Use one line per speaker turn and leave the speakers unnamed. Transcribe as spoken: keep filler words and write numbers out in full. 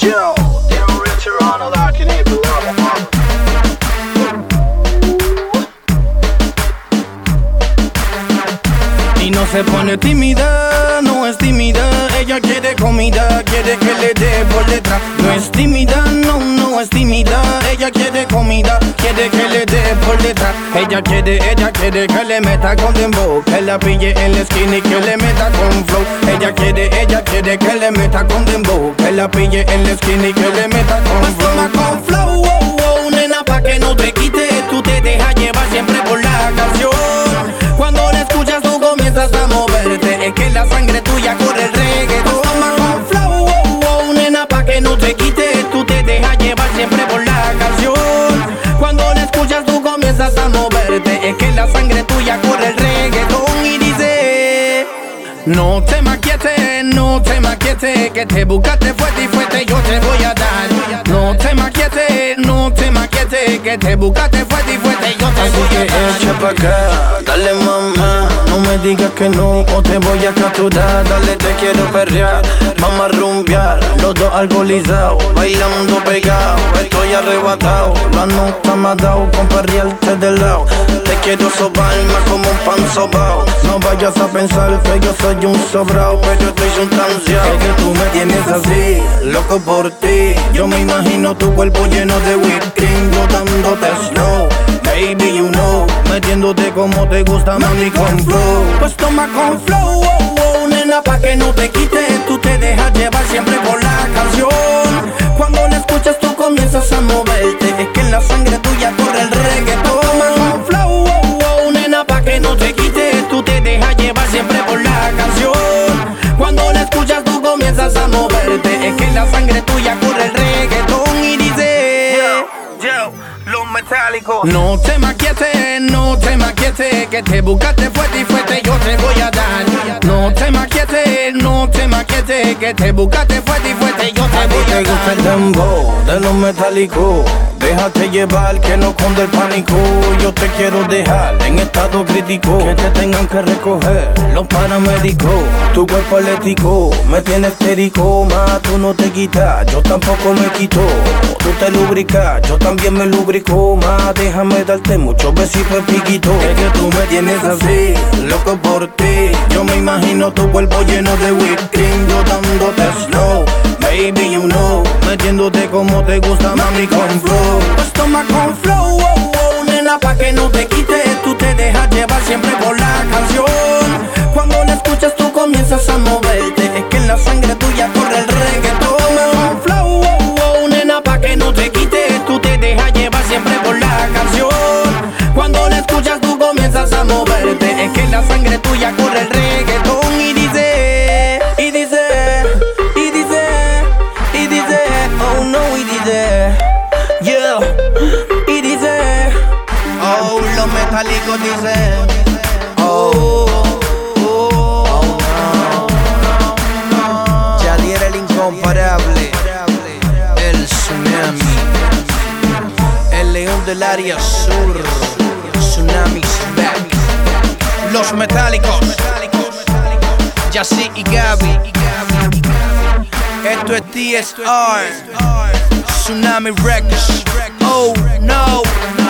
Yo, yo, Toronto, that can hit below.
Y no se pone tímida, no es tímida. Ella quiere comida, quiere que le dé por detrás. No es tímida, no, no es tímida. Ella quiere comida, quiere que le dé por detrás. Ella quiere, ella quiere que le meta con dembow, que la pille en la esquina y que le meta con flow. Ella quiere, ella quiere que le meta con dembow, que la pille en la esquina y que le meta con pues flow. Toma con flow, oh, oh, nena, pa' que no te quite. Tú te dejas llevar siempre por la canción. Cuando la escuchas tú comienzas a moverte, es que la sangre tuya corre el reggaetón. Toma con flow, oh, oh, nena, pa' que no te quite. Tú te dejas llevar siempre por la canción. Cuando la escuchas tú comienzas a moverte, es que la sangre tuya corre el reggaetón. Y dice: no te maquietes, no te maquietes, que te buscaste fuerte y fuerte yo te voy a dar. No te maquietes, no te maquietes, que te buscaste fuerte y fuerte yo te
Así
voy a
que
dar.
echa pa' acá, dale mamá, no me digas que no o te voy a capturar. Dale, te quiero perrear, vamos a rumbear, los dos alcoholizados, bailando pegados. Estoy arrebatado, la nota me ha dado con perrearte de lado. Te quiero sobar más como un pan sobao. No vayas a pensar que yo soy un sobrao, pero estoy sustanciado. Es que tú me tienes así, loco por ti. Yo me imagino tu cuerpo lleno de whipped cream, yo dándote slow. Baby, you know, metiéndote como te gusta, mami, con flow.
Pues toma con flow, oh, oh, nena, pa' que no te quites. Tú te dejas llevar siempre por la canción. Cuando la escuchas tú comienzas a moverte, es que en la sangre tuya corre el reggaetón. Toma con flow, oh, oh, nena, pa' que no te quites. Tú te dejas llevar siempre por la canción. Cuando la escuchas tú comienzas a moverte, es que en la sangre tuya corre el reggaetón. Y dice:
Yo, yo, los metálicos.
no te maquietes, no te maquietes, que te buscaste fuerte y fuerte yo te voy a dar. No te maquietes, no te maquietes, que te buscaste fuerte y fuerte yo te
A ti
voy
te
a
gusta el
dar.
dembow de los metálicos. Déjate llevar que no esconde el pánico. Yo te quiero dejar en estado crítico, que te tengan que recoger los paramédicos. Tu cuerpo atlético me tiene estérico, más tú no te quitas, yo tampoco me quito. Tú te lubricas, yo también me lubrico, más déjame darte muchos besitos en piquito. Es que tú me tienes así, loco por ti. Yo me imagino tu cuerpo lleno de whipped cream, yo dándote slow. Baby, you know, metiéndote como te gusta, mami, con flow.
Pues toma con flow, oh, oh, nena, pa' que no te quites. Tú te dejas llevar siempre por la canción. Cuando la escuchas tú comienzas a moverte, es que en la sangre tuya corre el reggaetón. Toma con flow, oh, oh, nena, pa' que no te quites. Tú te dejas llevar siempre por la canción. Cuando la escuchas tú comienzas a moverte, es que en la sangre tuya corre el reggaetón. Y dice, y dice, y dice, y dice, oh no, y dice, yeah, y dice,
Oh, los metálicos dicen, oh, oh, oh, no. Yadier el incomparable, el tsunami, el león del área sur, tsunamis back. Los metálicos, Yassi y Gaby. Esto es T S R, Tsunami Records. Oh no.